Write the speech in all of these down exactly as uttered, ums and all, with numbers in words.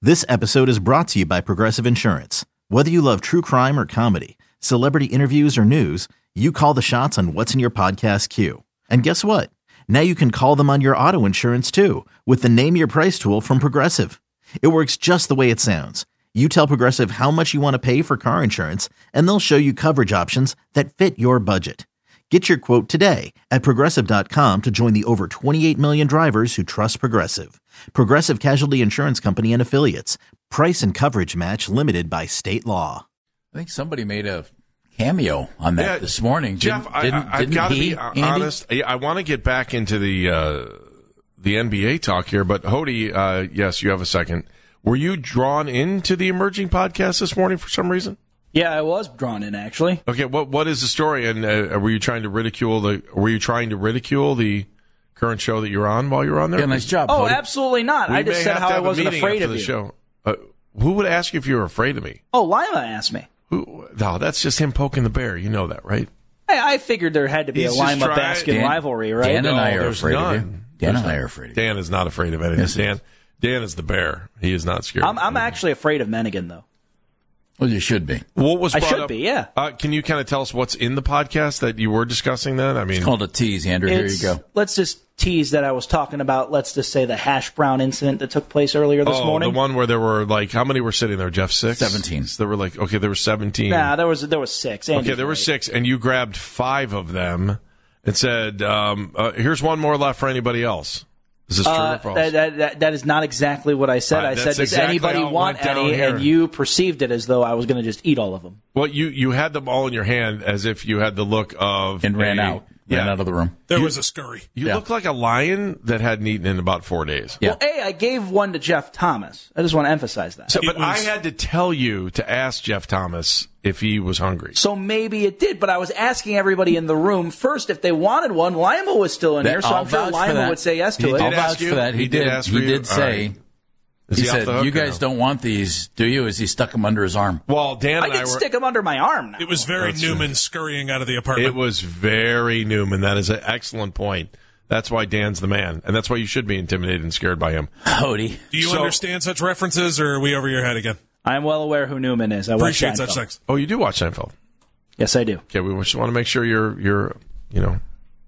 This episode is brought to you by Progressive Insurance. Whether you love true crime or comedy, celebrity interviews or news, you call the shots on what's in your podcast queue. And guess what? Now you can call them on your auto insurance too with the Name Your Price tool from Progressive. It works just the way it sounds. You tell Progressive how much you want to pay for car insurance, and they'll show you coverage options that fit your budget. Get your quote today at Progressive dot com to join the over twenty-eight million drivers who trust Progressive. Progressive Casualty Insurance Company and Affiliates. Price and coverage match limited by state law. I think somebody made a cameo on that yeah, this morning. Jeff, didn't, I, didn't, I, I've got to be Andy? honest. I, I want to get back into the uh, the N B A talk here, but Hody, uh, yes, you have a second. Were you drawn into the Emerging podcast this morning for some reason? Yeah, I was drawn in, actually. Okay, what what is the story? And uh, were you trying to ridicule the? Were you trying to ridicule the current show that you're on while you're on there? Yeah, nice job. Oh, Hody. Absolutely not. We I just said how I wasn't afraid of the you. Show. Uh, who would ask you if you were afraid of me? Oh, Lima asked me. Who? No, that's just him poking the bear. You know that, right? Hey, I figured there had to be He's a just Lima trying- Baskin Dan- rivalry, right? Dan and No, I are there's afraid none. of you. Dan There's and I none. are afraid of you. Dan is not afraid of anything. Yes, he Dan, Dan is the bear. He is not scared. I'm, of I'm anything. actually afraid of Mennigan, though. Well, you should be. What was I brought should up- be, yeah. Uh, can you kind of tell us what's in the podcast that you were discussing then? I mean, It's called a tease, Andrew. Here you It's- go. Let's just tease that I was talking about, let's just say the hash brown incident that took place earlier this oh, morning. the one where there were like, how many were sitting there, Jeff? Six? Seventeen. So there were like, okay, there were seventeen. Nah, there was there was six. Andy's okay, there were right. six, and you grabbed five of them and said, um, uh, here's one more left for anybody else. Is this true Uh, or false? that, that, that, that is not exactly what I said. Right, I said, that's does exactly anybody how it want went down any? here. And you perceived it as though I was going to just eat all of them. Well, you, you had them all in your hand as if you had the look of... And ran a- out. Ran Yeah. out of the room. There You- was a scurry. You Yeah. look like a lion that hadn't eaten in about four days. Yeah. Well, A, I gave one to Jeff Thomas. I just want to emphasize that. So, It but I was- had to tell you to ask Jeff Thomas if he was hungry. So maybe it did, but I was asking everybody in the room first if they wanted one. Lima was still in That- here, so I'll I'm sure vouch for Lima that. would say yes to He it. did I'll ask vouch you? for that. He, He did did. ask he for you? did All say. right. Is He he off said, the hook "You or guys no?" don't want these, do you?" As he stuck them under his arm. Well, Dan I and I, can were... stick them under my arm now. It was very That's Newman right. scurrying out of the apartment. It was very Newman. That is an excellent point. That's why Dan's the man, and that's why you should be intimidated and scared by him. Hody. Do you So- understand such references, or are we over your head again? I'm well aware who Newman is. I watch Appreciate Seinfeld. such things. Oh, you do watch Seinfeld? Yes, I do. Okay, we just want to make sure you're you're you know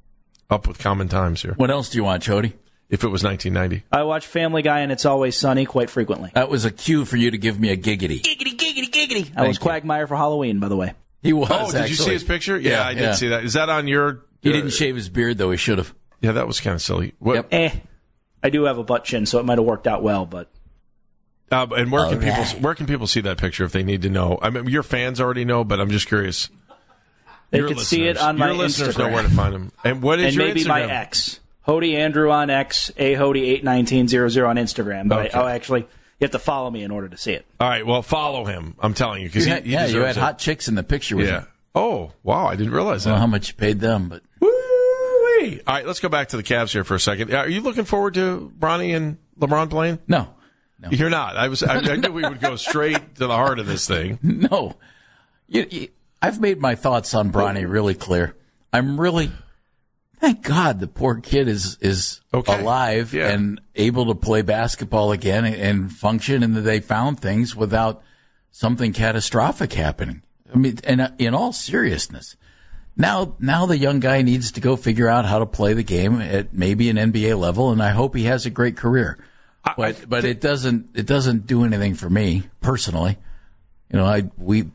up with common times here. What else do you watch, Hody? If it was nineteen ninety, I watch Family Guy and It's Always Sunny quite frequently. That was a cue for you to give me a giggity. Giggity, giggity, giggity. I was you. Quagmire for Halloween, by the way. He was. oh, did actually. you see his picture? Yeah, Yeah, I did yeah. see that. Is that on your? He uh, didn't shave his beard, though. He should have. Yeah, that was kind of silly. What? Yep. Eh. I do have a butt chin, so it might have worked out well, but Uh, and where can All people right. where can people see that picture if they need to know? I mean, your fans already know, but I'm just curious. they Your could see it listeners- on my Your listeners Instagram. know where to find them. And what is and your maybe Instagram? my ex. Hody Andrew on X, A Hody eight one nine zero zero on Instagram. But Okay. I, oh, actually, you have to follow me in order to see it. All right, well, follow him. I'm telling you because You he, had, he yeah, you deserves had it. hot chicks in the picture with Yeah. him. Oh, wow! I didn't realize I don't know that. how much you paid them, but Woo-wee. All right, let's go back to the Cavs here for a second. Are you looking forward to Bronny and LeBron playing? no. No. You're not. I was. I, I knew we would go straight to the heart of this thing. No. You, you, I've made my thoughts on Bronny really clear. I'm really, thank God the poor kid is, is Okay. alive Yeah. and able to play basketball again and, and function, and that they found things without something catastrophic happening. I mean, and in all seriousness, now, now the young guy needs to go figure out how to play the game at maybe an N B A level, and I hope he has a great career. But but it doesn't it doesn't do anything for me personally. You know, I we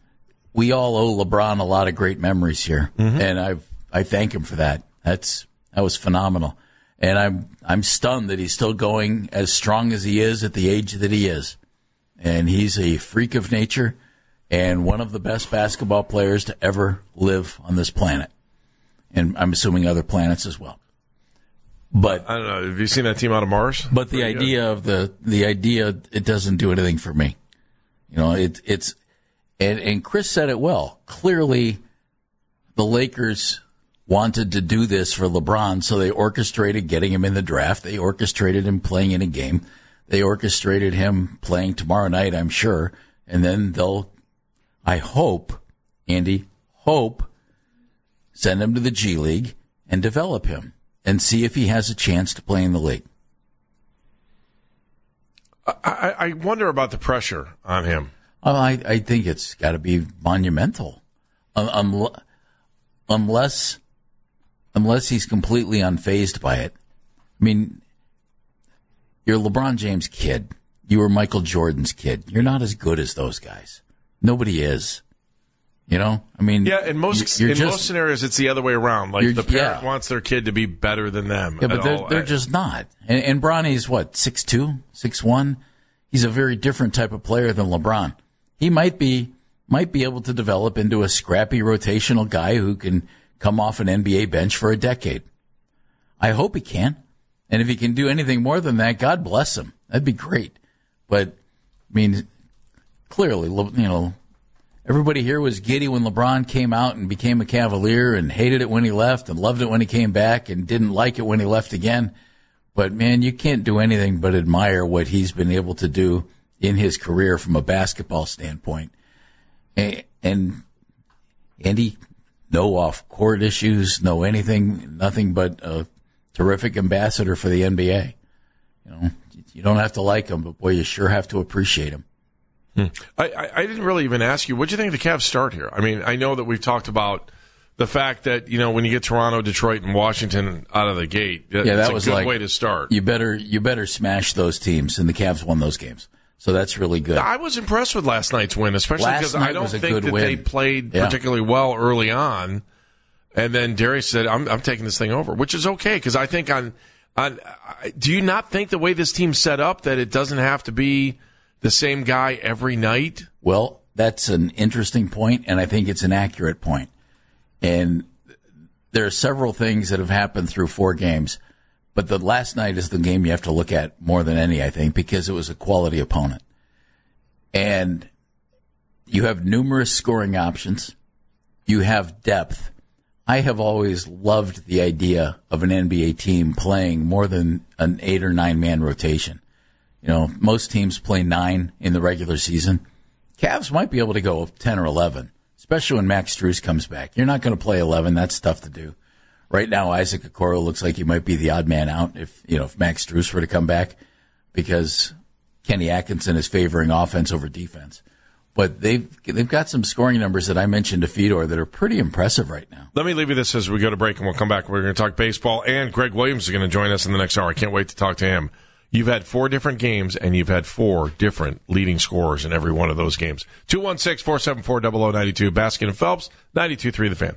we all owe LeBron a lot of great memories here, Mm-hmm. and I I thank him for that. That's that was phenomenal, and I'm I'm stunned that he's still going as strong as he is at the age that he is, and he's a freak of nature, and one of the best basketball players to ever live on this planet, and I'm assuming other planets as well. But I don't know. Have you seen that team out of Mars? But the Pretty good. idea of the the idea it doesn't do anything for me. You know, it it's and and Chris said it well. Clearly, the Lakers wanted to do this for LeBron, so they orchestrated getting him in the draft. They orchestrated him playing in a game. They orchestrated him playing tomorrow night, I'm sure, and then they'll, I hope, Andy, hope, send him to the G League and develop him and see if he has a chance to play in the league. I, I wonder about the pressure on him. Well, I, I think it's got to be monumental, um, um, unless unless he's completely unfazed by it. I mean, you're LeBron James' kid. You were Michael Jordan's kid. You're not as good as those guys. Nobody is. You know, I mean, yeah. In most you're in just, most scenarios, it's the other way around. Like the parent yeah. wants their kid to be better than them. Yeah, but they're, all. they're just not. And, and Bronny's what, six two, six one? He's a very different type of player than LeBron. He might be might be able to develop into a scrappy rotational guy who can come off an N B A bench for a decade. I hope he can. And if he can do anything more than that, God bless him. That'd be great. But, I mean, clearly, you know, everybody here was giddy when LeBron came out and became a Cavalier and hated it when he left and loved it when he came back and didn't like it when he left again. But, man, you can't do anything but admire what he's been able to do in his career from a basketball standpoint. And, and Andy, no off-court issues, no anything, nothing but a terrific ambassador for the N B A. You know, you don't have to like him, but, boy, you sure have to appreciate him. Hmm. I, I, I didn't really even ask you, what do you think of the Cavs start here? I mean, I know that we've talked about the fact that, you know, when you get Toronto, Detroit, and Washington out of the gate, that, yeah, that it's a was good like, way to start. You better you better smash those teams, and the Cavs won those games. So that's really good. I was impressed with last night's win, especially because I don't think that win. they played yeah. particularly well early on. And then Darius said, I'm, I'm taking this thing over, which is okay, because I think on, on – do you not think the way this team's set up that it doesn't have to be the same guy every night? Well, that's an interesting point, and I think it's an accurate point. And there are several things that have happened through four games, but the last night is the game you have to look at more than any, I think, because it was a quality opponent. And you have numerous scoring options. You have depth. I have always loved the idea of an N B A team playing more than an eight or nine man rotation. You know, most teams play nine in the regular season. Cavs might be able to go ten or eleven, especially when Max Strus comes back. You're not going to play eleven. That's tough to do. Right now, Isaac Okoro looks like he might be the odd man out if, you know, if Max Strus were to come back, because Kenny Atkinson is favoring offense over defense. But they've they've got some scoring numbers that I mentioned to Fedor that are pretty impressive right now. Let me leave you this as we go to break, and we'll come back. We're going to talk baseball, and Greg Williams is going to join us in the next hour. I can't wait to talk to him. You've had four different games, and you've had four different leading scorers in every one of those games. two one six, four seven four, zero zero nine two, Baskin and Phelps, ninety-two point three The Fan.